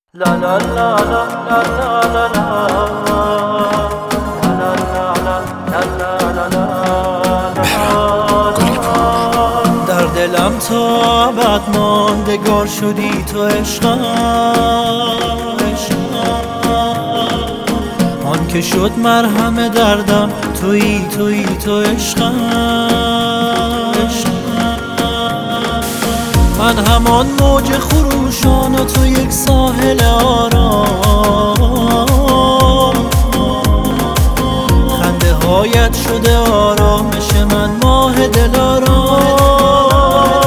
La la la la la la la la la la la در دلم تا ابد ماندگار شدی تو عشقم، آن که شد مرهم دردم تویی تو عشقم. من همان موج خروشان و تو یک ساحل آرام، خنده هایت شده آرامش من ماه دلارام.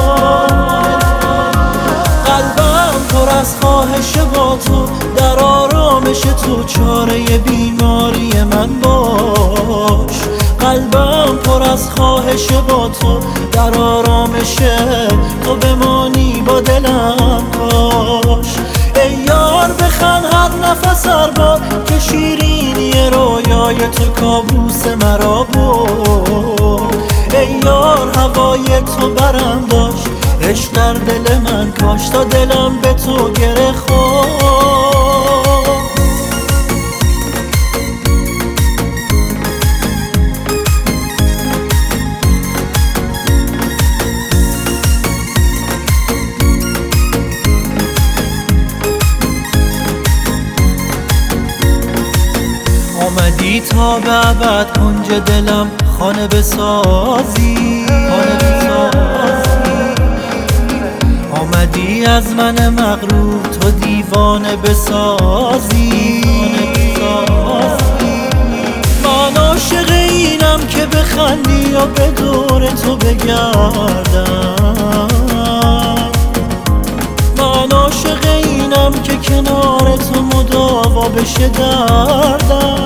قلبم پر از خواهش با تو، در آرامش تو چاره بیماری من باش. قلبم پر از خواهش با تو، در آرامش تو بمانی با دلم باش. ای یار بخند هر نفس هر بار که شیرینی رویای تو کابوس مرا برد. ای یار هوای تو برم داشت، عشق در دل من کاش تا دلم به تو گره خورد. آمدی تا به ابد کنج دلم خانه بسازی، آمدی از من مغرور تو دیوانه بسازی. من عاشق اینم که بخندی یا به دور تو بگردم، من عاشق اینم که کنار تو مداوا بشه دردم.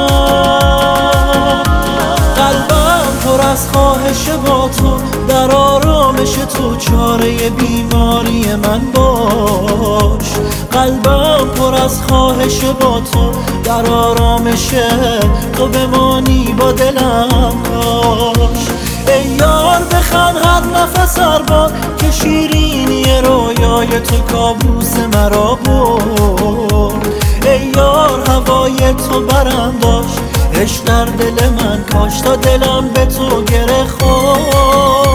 قلبم پر از خواهش با تو، در آرامش تو چاره بیماری من باش. قلبم پر از خواهش با تو، در آرامش تو بمانی با دلم باش. ای یار بخند هر نفس هر بار که شیرینی رویای تو کابوس مرا برد. ای یار هوای تو برم داشت، عشق در دل من کاش تا دلم به تو گره خورد.